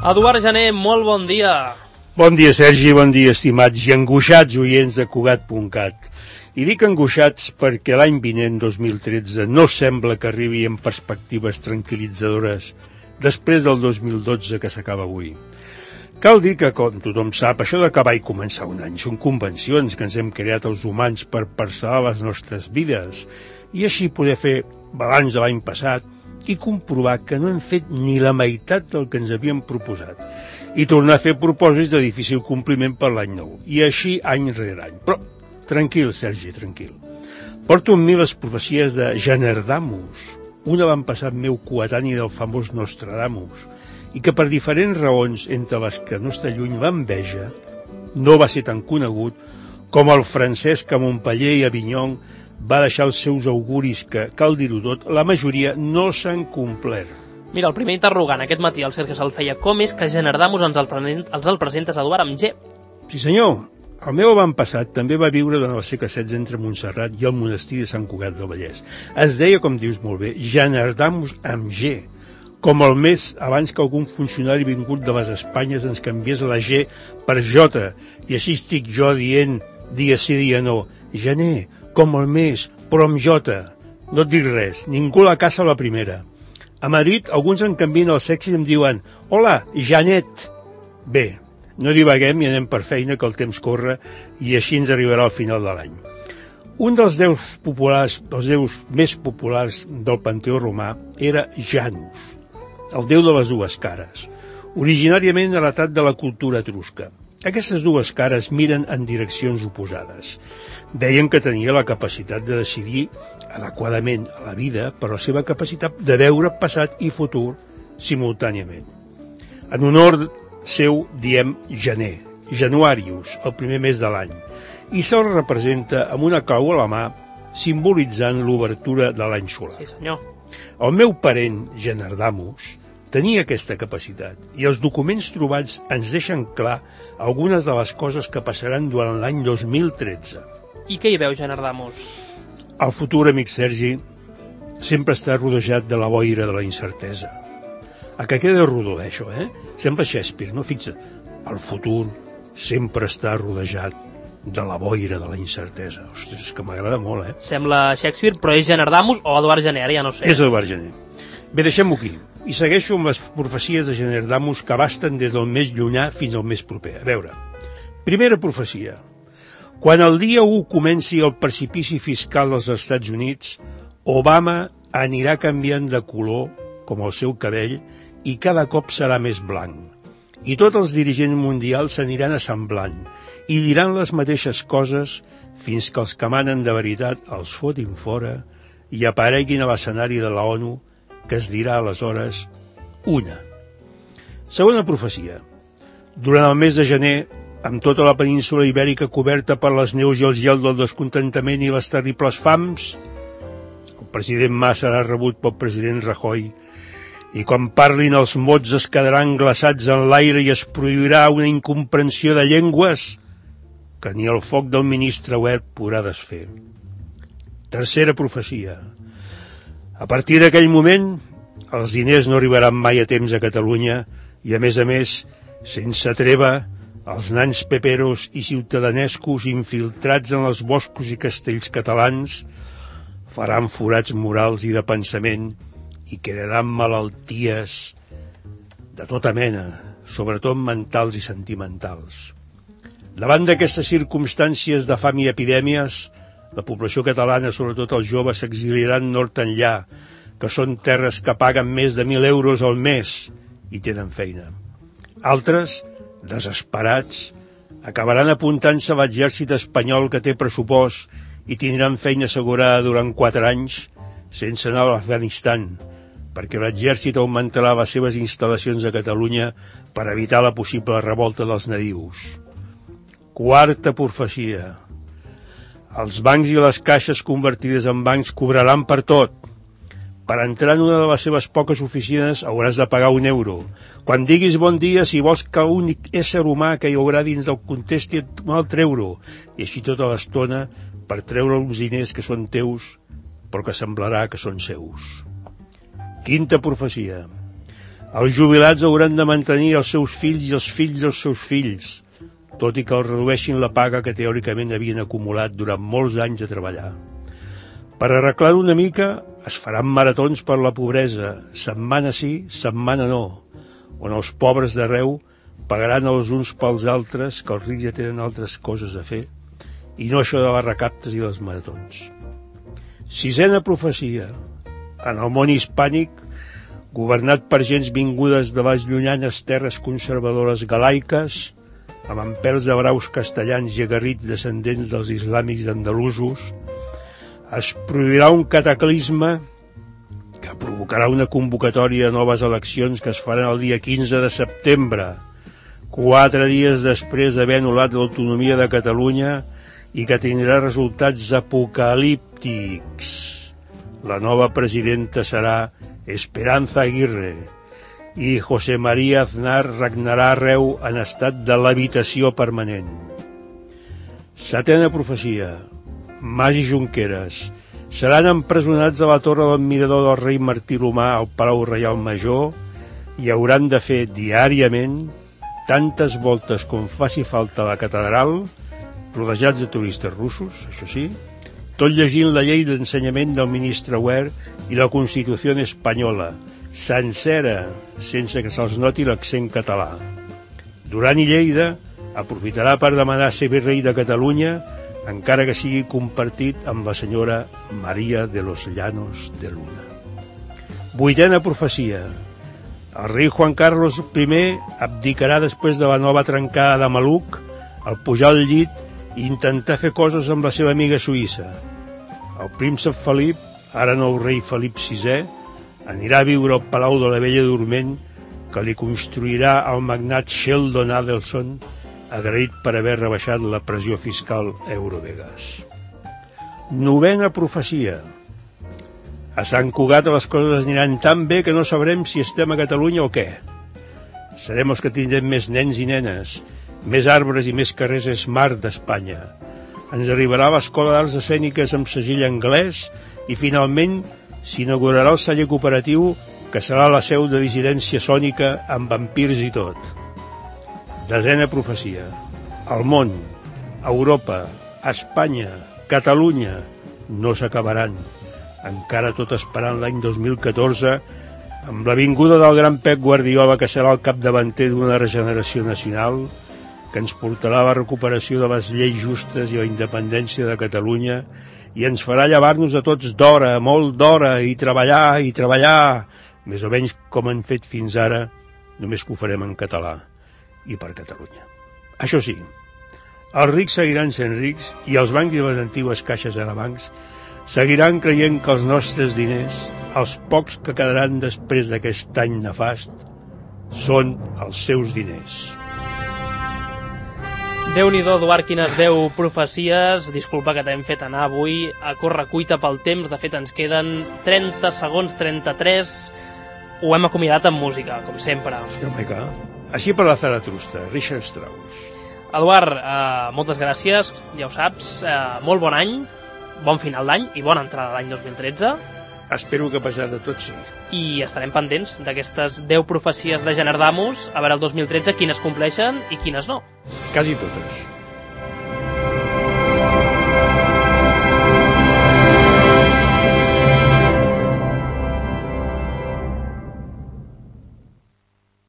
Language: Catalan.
Eduard Jané, molt bon dia. Bon dia, Sergi, bon dia, estimats i angoixats oients de Cugat.cat. I dic angoixats perquè l'any vinent, 2013, no sembla que arribi en perspectives tranquil·litzadores després del 2012 que s'acaba avui. Cal dir que, com tothom sap, això d'acabar i començar un any són convencions que ens hem creat els humans per parcel·lar les nostres vides i així poder fer balanç de l'any passat i comprovar que no hem fet ni la meitat del que ens havíem proposat i tornar a fer propòsits de difícil compliment per l'any nou, i així any rere any. Però tranquil, Sergi, tranquil. Porto amb mi les profecies de Generdamus, un avantpassat meu coetani del famós Nostradamus, i que per diferents raons, entre les que no està lluny l'enveja, no va ser tan conegut com el Francesc a Montpeller i Avinyó va deixar els seus auguris que, cal dir-ho tot, la majoria no s'han complert. Mira, el primer interrogant aquest matí al Sergi se'l feia: com és que Generdamus ens el presentes, Eduard, amb G? Sí, senyor. El meu avantpassat també va viure durant el segle XVI entre Montserrat i el monestir de Sant Cugat del Vallès. Es deia, com dius molt bé, Generdamus amb G, com el mes abans que algun funcionari vingut de les Espanyes ens canviés la G per J, i així estic jo dient dia sí, dia no, Gener, com el mes, però amb J. No et dic res, ningú la caça a la primera. A Madrid alguns em canvien el sexe i em diuen «Hola, Janet». Bé, no divaguem i anem per feina, que el temps corre i així ens arribarà al final de l'any. Un dels déus populars, els déus més populars del panteó romà, era Janus, el déu de les dues cares, originàriament heretat de la cultura etrusca. Aquestes dues cares miren en direccions oposades. Deien que tenia la capacitat de decidir adequadament a la vida per la seva capacitat de veure passat i futur simultàniament. En honor seu diem gener, Januarius, el primer mes de l'any, i se'l representa amb una clau a la mà simbolitzant l'obertura de l'any solar. Sí, senyor. El meu parent, Generdamus, tenia aquesta capacitat i els documents trobats ens deixen clar algunes de les coses que passaran durant l'any 2013. I què hi veu, Generdamus? El futur, amic Sergi, sempre està rodejat de la boira de la incertesa. A que queda rodó, això, eh? Sembla Shakespeare, no? Fixa't, el futur sempre està rodejat de la boira de la incertesa. Ostres, és que m'agrada molt, eh? Sembla Shakespeare, però és Generdamus o Eduard Jané, ja no sé. És Eduard Jané. Bé, deixem-ho aquí. I segueixo amb les profecies de Generdamus que abasten des del més llunyà fins al més proper. A veure, primera profecia. Quan el dia 1 comenci el precipici fiscal dels Estats Units, Obama anirà canviant de color, com el seu cabell, i cada cop serà més blanc. I tots els dirigents mundials s'aniran assemblant i diran les mateixes coses fins que els que manen de veritat els fotin fora i apareguin a l'escenari de la ONU, que es dirà aleshores una. Segona profecia. Durant el mes de gener, amb tota la península ibèrica coberta per les neus i el gel del descontentament i les terribles fams, el president Mas serà rebut pel president Rajoy, i quan parlin els mots es quedaran glaçats en l'aire i es produirà una incomprensió de llengües que ni el foc del ministre Wert podrà desfer. Tercera profecia. A partir d'aquell moment, els diners no arribaran mai a temps a Catalunya i, a més, sense treva, els nans peperos i ciutadanescos infiltrats en els boscos i castells catalans faran forats morals i de pensament i crearan malalties de tota mena, sobretot mentals i sentimentals. Davant d'aquestes circumstàncies de fam i epidèmies, la població catalana, sobretot els joves, s'exiliaran nord enllà, que són terres que paguen més de 1.000 euros al mes i tenen feina. Altres, desesperats, acabaran apuntant-se a l'exèrcit espanyol que té pressupost i tindran feina assegurada durant 4 anys sense anar a l'Afganistan, perquè l'exèrcit augmentarà les seves instal·lacions a Catalunya per evitar la possible revolta dels nadius. Quarta profecia. Els bancs i les caixes convertides en bancs cobraran per tot. Per entrar en una de les seves poques oficines hauràs de pagar 1 euro. Quan diguis bon dia, si vols que l'únic ésser humà que hi haurà dins del contesti un altre euro. I així tota l'estona per treure uns diners que són teus, però que semblarà que són seus. Quinta profecia. Els jubilats hauran de mantenir els seus fills i els fills dels seus fills, tot i que els redueixin la paga que teòricament havien acumulat durant molts anys de treballar. Per arreglar-ho una mica, es faran maratons per la pobresa, setmana sí, setmana no, on els pobres d'arreu pagaran els uns pels altres, que els rics ja tenen altres coses a fer, i no això de les recaptes i dels maratons. Sisena profecia. En el món hispànic, governat per gens vingudes de les llunyanes terres conservadores galaiques, amb empels de braus castellans i aguerrits descendents dels islàmics andalusos, es produirà un cataclisme que provocarà una convocatòria de noves eleccions que es faran el dia 15 de setembre, 4 dies després d'haver anul·lat l'autonomia de Catalunya i que tindrà resultats apocalíptics. La nova presidenta serà Esperanza Aguirre i José María Aznar regnarà arreu en estat de levitació permanent. Setena profecia. Mas i Junqueras seran empresonats a la torre del mirador del rei Martí l'Humà al Palau Reial Major i hauran de fer diàriament tantes voltes com faci falta a la catedral, rodejats de turistes russos, això sí, tot llegint la llei d'ensenyament del ministre Wert i la Constitució espanyola, sencera, sense que se'ls noti l'accent català. Duran i Lleida aprofitarà per demanar ser virrei de Catalunya, encara que sigui compartit amb la senyora Maria de los Llanos de Luna. Vuitena profecia. El rei Juan Carlos I abdicarà després de la nova trencada de maluc al pujar al llit i intentar fer coses amb la seva amiga suïssa. El príncep Felip, ara nou rei Felip VI, anirà a viure al Palau de la Bella Dorment que li construirà el magnat Sheldon Adelson, agraït per haver rebaixat la pressió fiscal Eurovegas. Novena profecia. A Sant Cugat les coses aniran tan bé que no sabrem si estem a Catalunya o què. Serem els que tindrem més nens i nenes, més arbres i més carrers smart d'Espanya. Ens arribarà l'Escola d'Arts Escèniques amb segell anglès i finalment s'inaugurarà el celler cooperatiu que serà la seu de dissidència sònica amb vampirs i tot. Desena profecia. El món, Europa, Espanya, Catalunya no s'acabaran, encara tot esperant l'any 2014 amb la vinguda del gran Pep Guardiola, que serà el capdavanter d'una regeneració nacional que ens portarà a la recuperació de les lleis justes i la independència de Catalunya i ens farà llevar-nos a tots d'hora, molt d'hora, i treballar, més o menys com han fet fins ara, només que ho farem en català i per Catalunya. Això sí, els rics seguiran sent rics i els bancs i les antigues caixes arabancs seguiran creient que els nostres diners, els pocs que quedaran després d'aquest any nefast, són els seus diners. Déu-n'hi-do, Eduard, quines 10 profecies. Disculpa que t'hem fet anar avui a correcuita pel temps. De fet, ens queden 30 segons, 33. Ho hem acomiadat amb música, com sempre. Sí, home, clar. Així per la Zaratrusta, Richard Strauss. Eduard, moltes gràcies, ja ho saps. Molt bon any, bon final d'any i bona entrada d'any 2013. Espero que a pesar de tot sí. I estarem pendents d'aquestes 10 profecies de Generdamus, a veure el 2013 quines compleixen i quines no. Quasi totes.